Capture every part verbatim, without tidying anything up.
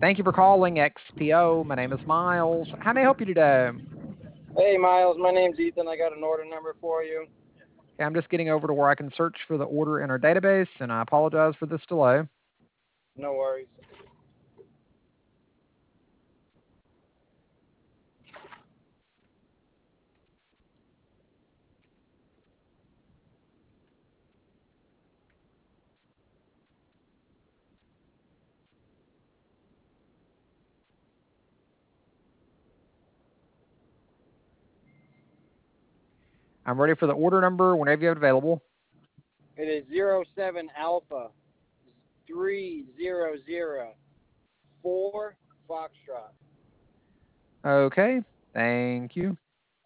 Thank you for calling X P O. My name is Miles. How may I help you today? Hey, Miles. My name's Ethan. I got an order number for you. Okay, I'm just getting over to where I can search for the order in our database, and I apologize for this delay. No worries. I'm ready for the order number whenever you have it available. It is zero seven Alpha three zero zero four Foxtrot. Okay, thank you.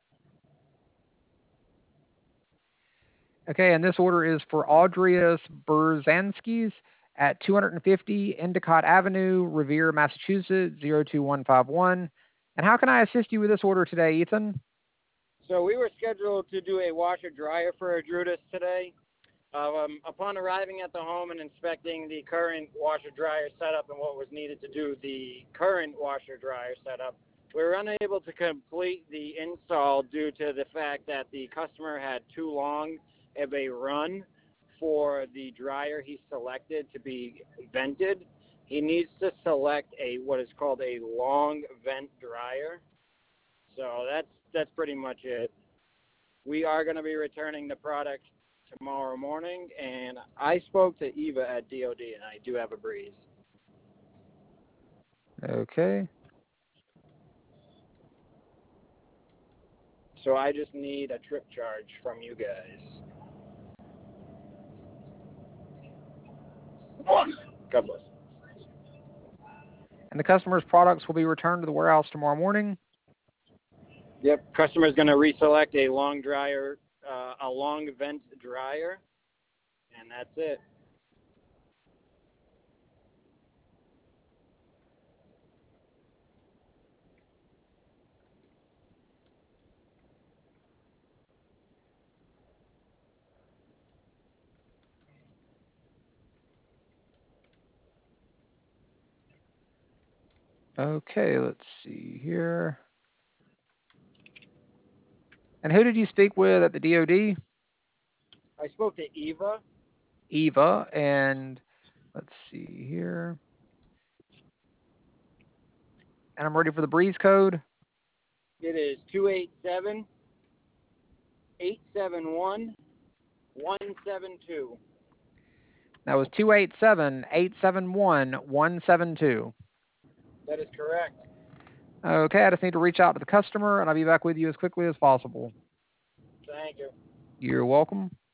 Okay, and this order is for Audrius Burzanskis at two fifty Endicott Avenue, Revere, Massachusetts, zero two one five one. And how can I assist you with this order today, Ethan? So we were scheduled to do a washer dryer for Adrutus today. Um, upon arriving at the home and inspecting the current washer dryer setup and what was needed to do the current washer dryer setup, we were unable to complete the install due to the fact that the customer had too long of a run for the dryer he selected to be vented. He needs to select a what is called a long vent dryer. So that's that's pretty much it. We are going to be returning the product tomorrow morning, and I spoke to Eva at D O D, and I do have a breeze. Okay. So I just need a trip charge from you guys. God bless. And the customer's products will be returned to the warehouse tomorrow morning. Yep, customer's going to reselect a long dryer, uh, a long vent dryer, and that's it. Okay, let's see here. And who did you speak with at the D O D? I spoke to Eva. Eva, and let's see here. And I'm ready for the breeze code. It is two eight seven, eight seven one, one seven two. That was two eight seven, eight seven one, one seven two. That is correct. Okay, I just need to reach out to the customer, and I'll be back with you as quickly as possible. Thank you. You're welcome.